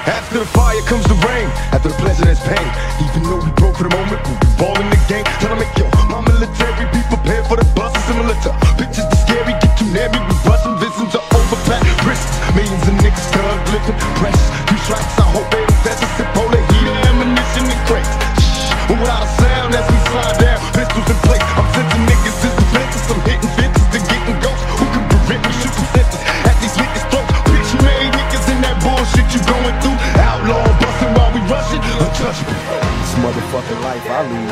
After the fire comes the rain, after the pleasure there's pain. Even though we broke for the moment, we'll be balling the game. Trying to make your my military be prepared for the buses. Similar to pictures the scary, get too near me, we bust them. Visions are overpacked risks. Millions of niggas thug living precious. Two strikes, I hope they invest us in polar heater, ammunition and crates. Shh, without a sound as we slide down, pistols in place. I'm sensing niggas is defenses. I'm hitting fences to getting ghosts. Who can prevent me shooting senses at these niggas' throats? Bitch made niggas in that bullshit you going through. Outlaw busting while we rushing, untouchable. This motherfucking life I lead.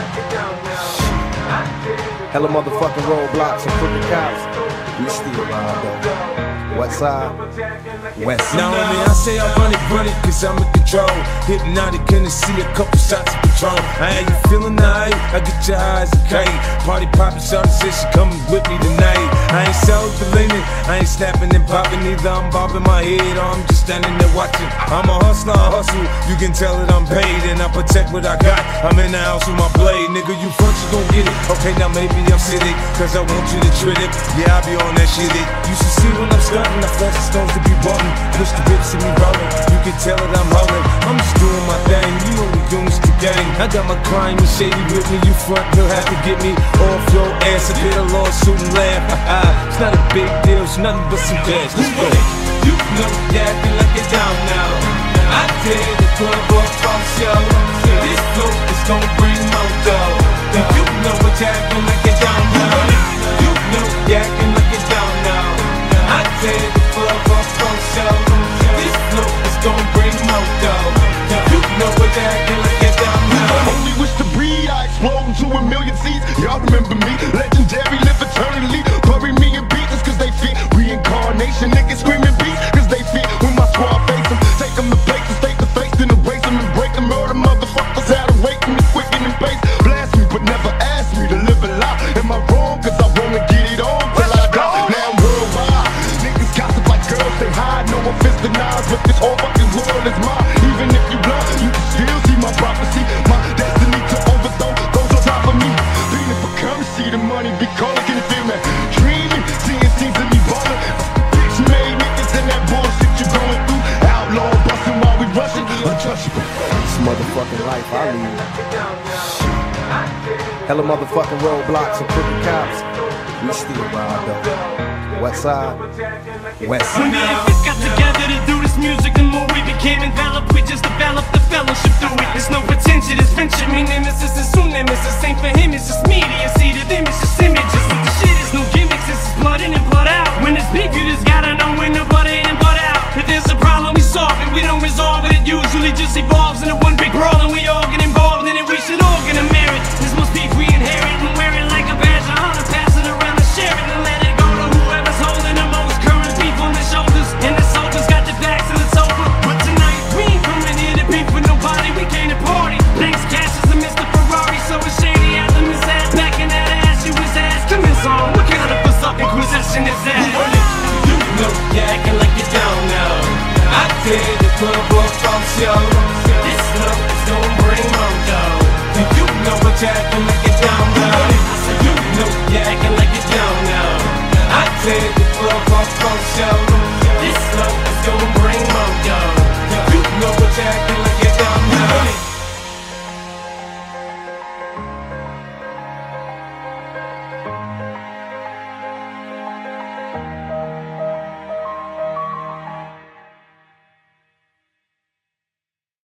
Hella motherfucking roadblocks and crooked cops. We still ride though. What side? West side. Now I say I run it, cause I'm in control. Hypnotic, gonna see a couple shots of Patron. I ain't you feeling alright? I get your eyes a kite. Party poppin', shawty said she coming with me tonight. I ain't self-deleting, I ain't snapping and popping either. I'm bobbing my head or I'm just standing there watching. I'm a hustler, I hustle, you can tell that I'm paid. And I protect what I got, I'm in the house with my blade. Nigga, you front, you gon' get it. Okay, now maybe I'm sitting, cause I want you to treat it. Yeah, I be on that shit. You should see when I'm stunting, I flash the stones to be button. Push the whips and me rolling, you can tell that I'm rolling. I'm just doing my thing, you only doing the gang. I got my crime and shady with me, you front, you'll have to get me off your ass. A bit of lawsuit and laugh. It's not a big deal, it's nothing but some cash. Let's go. You know you acting like you're down now. I tear the club up from show. This flow is gon' bring more dough. You know what you acting like you're down now. You know you acting like you're down now. I tear the club up from show. This flow is gon' bring more dough. You know what you acting like you're down now. Only wish to breed, I explode into a million seeds. Y'all remember me, legendary, live eternally. Bury me in beats cause they fit reincarnation. Niggas screaming beats cause they fit when my squad face them. Take them to places, face to face, then erase them and break them. Murder motherfuckers out of wait me, quicken and pace. Blast me, but never ask me to live a lie. Am I wrong? Cause I wanna get it on till I die. Now I'm worldwide, niggas gossip like girls, they hide. No offense to Nas, but this whole fucking world is mine. Even if you blind, you can still see my prophecy. My destiny to overthrow those on top of me. Feeling for currency, the money be calling, can you feel me? Dreaming, seeing scenes of me ballin'. Bitch made niggas in that bullshit you going through. Outlaw bustin' while we rushin', untouchable. This motherfucking life I lead. Hella motherfucking roadblocks and crooked cops. We still ride though. What side? West side. When me and Fitz got together to do this music, the more we became enveloped, we just developed the fellowship through it. There's no pretension, it's friendship. Me nemesis is soon nemesis. Ain't for him, it's just me.